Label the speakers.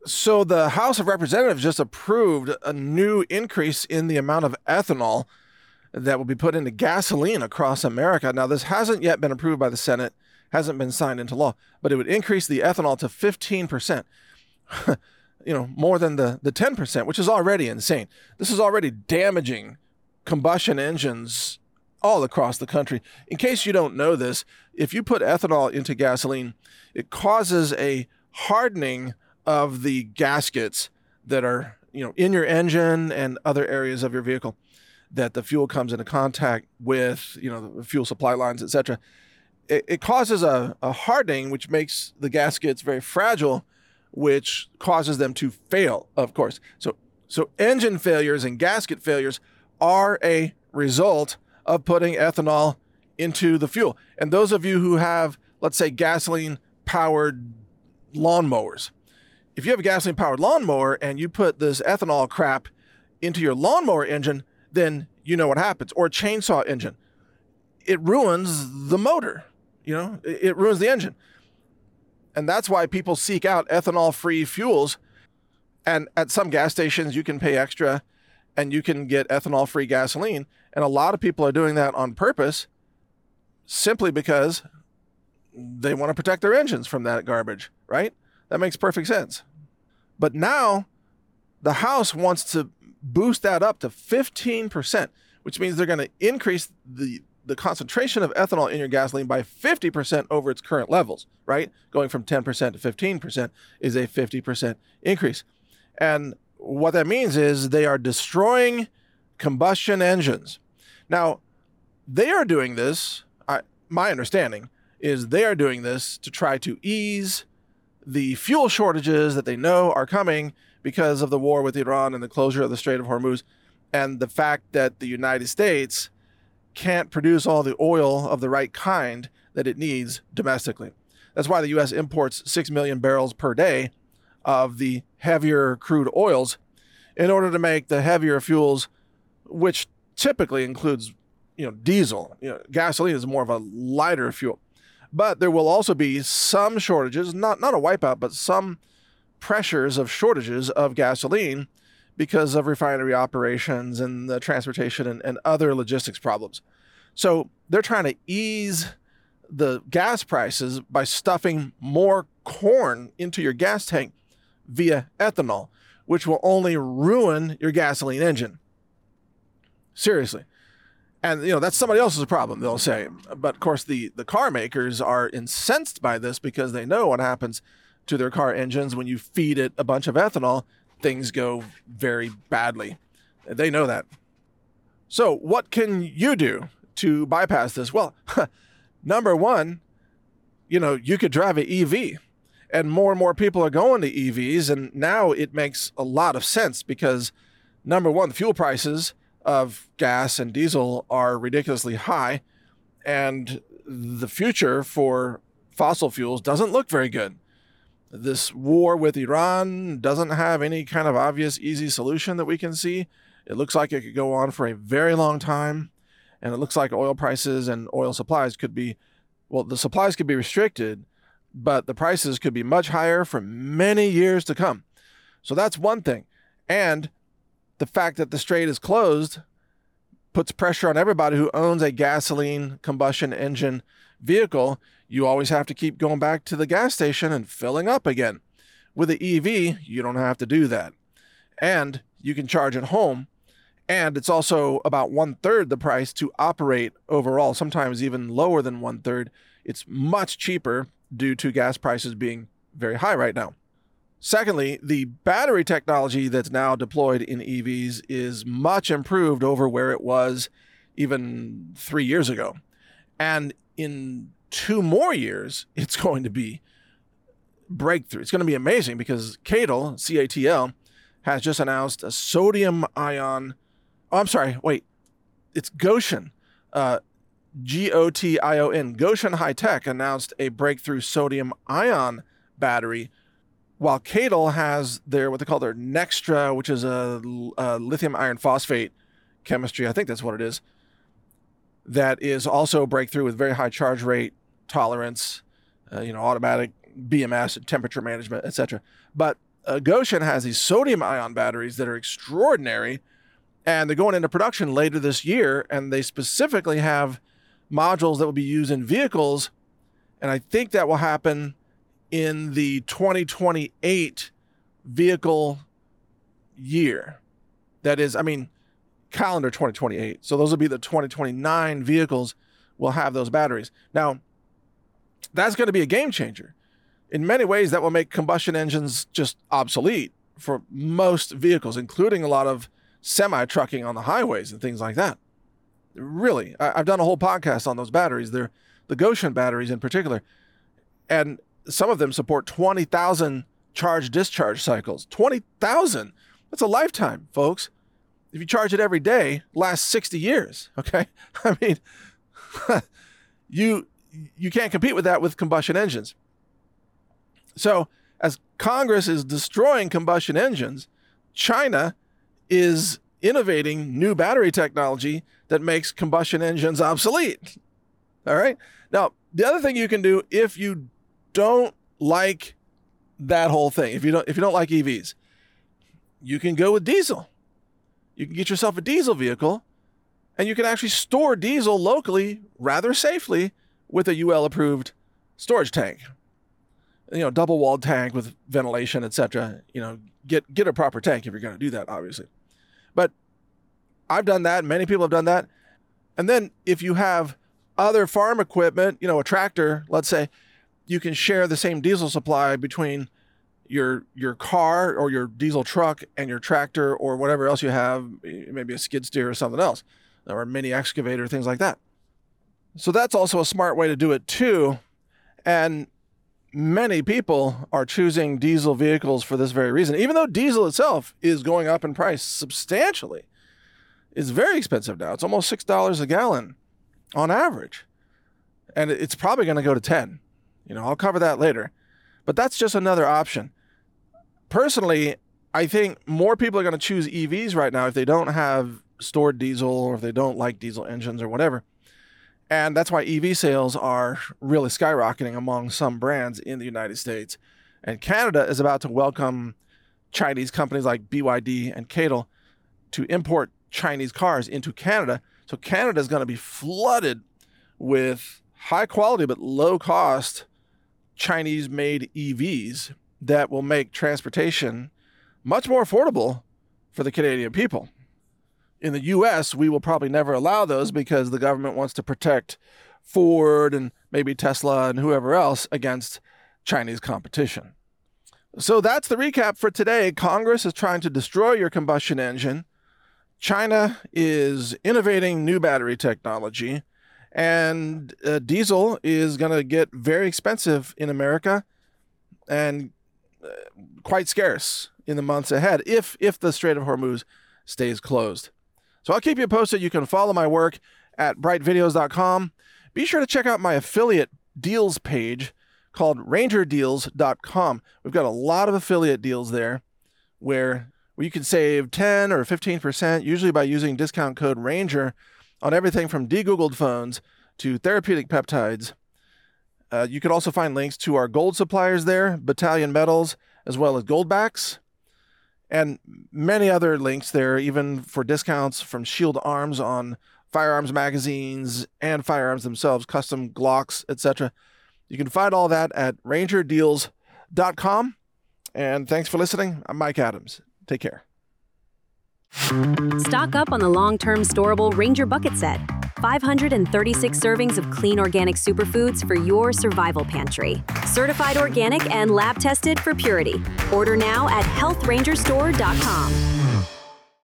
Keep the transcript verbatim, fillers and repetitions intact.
Speaker 1: So the House of Representatives just approved a new increase in the amount of ethanol that will be put into gasoline across America. Now, this hasn't yet been approved by the Senate, hasn't been signed into law, but it would increase the ethanol to fifteen percent. You know, more than the, the ten percent, which is already insane. This is already damaging combustion engines all across the country. In case you don't know this, if you put ethanol into gasoline, it causes a hardening of the gaskets that are, you know, in your engine and other areas of your vehicle that the fuel comes into contact with, you know, the fuel supply lines, et cetera. It, it causes a, a hardening, which makes the gaskets very fragile, which causes them to fail, of course. So, so engine failures and gasket failures are a result of putting ethanol into the fuel. And those of you who have, let's say, gasoline-powered lawnmowers, if you have a gasoline-powered lawnmower and you put this ethanol crap into your lawnmower engine, then you know what happens. Or a chainsaw engine. It ruins the motor, you know, it, it ruins the engine. And that's why people seek out ethanol-free fuels. And at some gas stations, you can pay extra and you can get ethanol-free gasoline. And a lot of people are doing that on purpose simply because they want to protect their engines from that garbage, right? That makes perfect sense. But now the House wants to boost that up to fifteen percent, which means they're going to increase the, the concentration of ethanol in your gasoline by fifty percent over its current levels, right? Going from ten percent to fifteen percent is a fifty percent increase. And what that means is they are destroying combustion engines. Now, they are doing this, I, my understanding is they are doing this to try to ease the fuel shortages that they know are coming because of the war with Iran and the closure of the Strait of Hormuz, and the fact that the United States can't produce all the oil of the right kind that it needs domestically. That's why the U S imports six million barrels per day of the heavier crude oils in order to make the heavier fuels, which typically includes, you know, diesel. You know, gasoline is more of a lighter fuel. But there will also be some shortages, not, not a wipeout, but some pressures of shortages of gasoline because of refinery operations and the transportation and, and other logistics problems. So they're trying to ease the gas prices by stuffing more corn into your gas tank via ethanol, which will only ruin your gasoline engine. Seriously. And, you know, that's somebody else's problem, they'll say. But, of course, the, the car makers are incensed by this because they know what happens to their car engines when you feed it a bunch of ethanol. Things go very badly. They know that. So what can you do to bypass this? Well, number one, you know, you could drive an E V. And more and more people are going to E Vs. And now it makes a lot of sense because, number one, the fuel prices of gas and diesel are ridiculously high, and the future for fossil fuels doesn't look very good. This war with Iran doesn't have any kind of obvious, easy solution that we can see. It looks like it could go on for a very long time, and it looks like oil prices and oil supplies could be, well, the supplies could be restricted, but the prices could be much higher for many years to come. So that's one thing. And the fact that the strait is closed puts pressure on everybody who owns a gasoline combustion engine vehicle. You always have to keep going back to the gas station and filling up again. With the E V, you don't have to do that. And you can charge at home. And it's also about one third the price to operate overall, sometimes even lower than one third. It's much cheaper due to gas prices being very high right now. Secondly, the battery technology that's now deployed in E Vs is much improved over where it was even three years ago. And in two more years, it's going to be breakthrough. It's going to be amazing because CATL, C A T L, has just announced a sodium ion. Oh, I'm sorry. Wait, it's Gotion. Uh, G O T I O N. Gotion High Tech announced a breakthrough sodium ion battery, while CATL has their, what they call their Nextra, which is a, a lithium iron phosphate chemistry. I think that's what it is. That is also a breakthrough with very high charge rate tolerance, uh, you know, automatic B M S, temperature management, et cetera. But uh, Gotion has these sodium ion batteries that are extraordinary, and they're going into production later this year, and they specifically have modules that will be used in vehicles, and I think that will happen in the twenty twenty-eight vehicle year. That is, I mean, calendar twenty twenty-eight. So those will be the twenty twenty-nine vehicles will have those batteries. Now, that's going to be a game changer. In many ways, that will make combustion engines just obsolete for most vehicles, including a lot of semi-trucking on the highways and things like that. Really, I, I've done a whole podcast on those batteries. They're the Gotion batteries in particular. And some of them support twenty thousand charge-discharge cycles. twenty thousand! That's a lifetime, folks. If you charge it every day, lasts sixty years, okay? I mean, you you can't compete with that with combustion engines. So as Congress is destroying combustion engines, China is innovating new battery technology that makes combustion engines obsolete. All right? Now, the other thing you can do if you don't like that whole thing, if you don't if you don't like E Vs, you can go with diesel. You can get yourself a diesel vehicle, and you can actually store diesel locally rather safely with a U L-approved storage tank. You know, double-walled tank with ventilation, et cetera. You know, get get a proper tank if you're going to do that, obviously. But I've done that. Many people have done that. And then if you have other farm equipment, you know, a tractor, let's say, you can share the same diesel supply between your your car or your diesel truck and your tractor or whatever else you have, maybe a skid steer or something else, or a mini excavator, things like that. So that's also a smart way to do it too. And many people are choosing diesel vehicles for this very reason, even though diesel itself is going up in price substantially. It's very expensive now. It's almost six dollars a gallon on average. And it's probably going to go to ten. You know, I'll cover that later. But that's just another option. Personally, I think more people are going to choose E Vs right now if they don't have stored diesel or if they don't like diesel engines or whatever. And that's why E V sales are really skyrocketing among some brands in the United States. And Canada is about to welcome Chinese companies like B Y D and Cadel to import Chinese cars into Canada. So Canada is going to be flooded with high quality but low cost Chinese-made E Vs that will make transportation much more affordable for the Canadian people. In the U S, we will probably never allow those because the government wants to protect Ford and maybe Tesla and whoever else against Chinese competition. So that's the recap for today. Congress is trying to destroy your combustion engine. China is innovating new battery technology. And uh, diesel is going to get very expensive in America and uh, quite scarce in the months ahead if if the Strait of Hormuz stays closed. So I'll keep you posted. You can follow my work at bright videos dot com. Be sure to check out my affiliate deals page called ranger deals dot com. We've got a lot of affiliate deals there where, where you can save ten or fifteen percent, usually by using discount code RANGER, on everything from de-Googled phones to therapeutic peptides. Uh, you can also find links to our gold suppliers there, Battalion Metals, as well as Goldbacks, and many other links there, even for discounts from Shield Arms on firearms magazines and firearms themselves, custom Glocks, et cetera. You can find all that at ranger deals dot com. And thanks for listening. I'm Mike Adams. Take care.
Speaker 2: Stock up on the long-term storable Ranger Bucket Set. five hundred thirty-six servings of clean organic superfoods for your survival pantry. Certified organic and lab-tested for purity. Order now at health ranger store dot com.